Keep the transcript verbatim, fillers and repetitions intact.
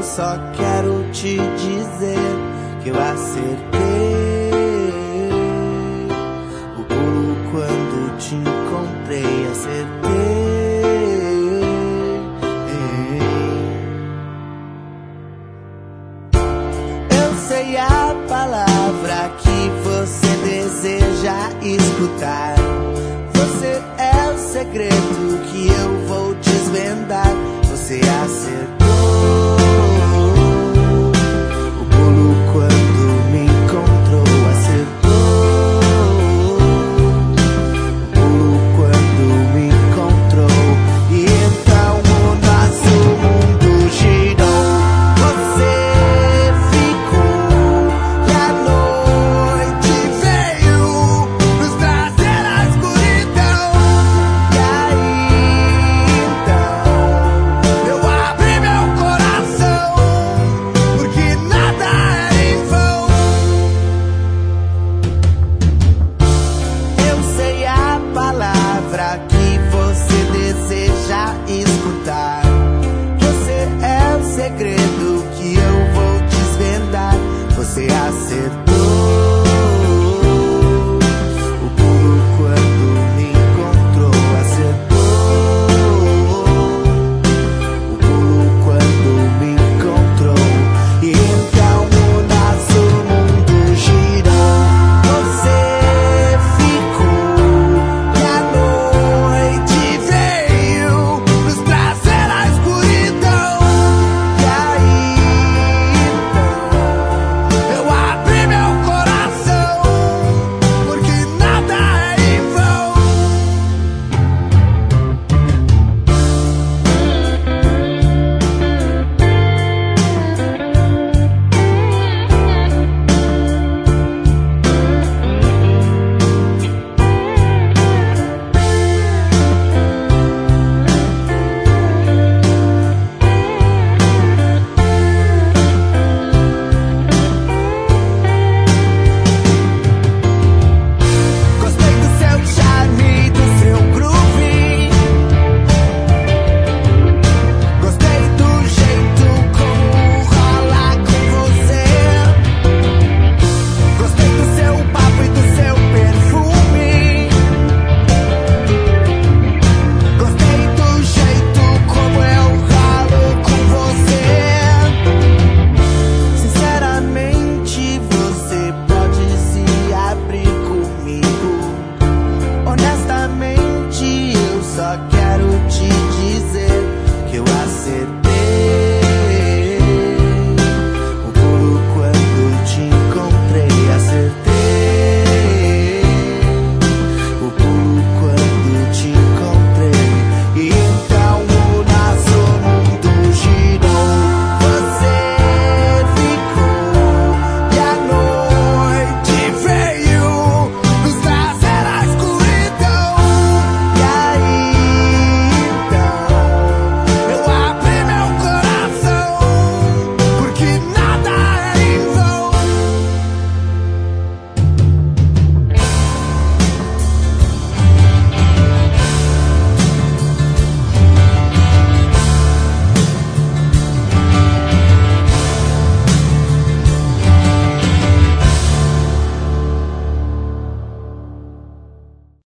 eu só quero te dizer que eu acertei o pulo quando te encontrei, acertei. Eu sei a palavra que você deseja escutar. Você é o segredo que eu vou desvendar. Você acertou o pulo quando me encontrou, acertou o pulo quando me encontrou. E então o nosso mundo girou. Você ficou e a noite veio nos trazer a escuridão. E aí então eu abri meu coração, porque nada era em vão. Eu sei a palavra que você deseja escutar. Você é o segredo que eu vou desvendar. Você acertou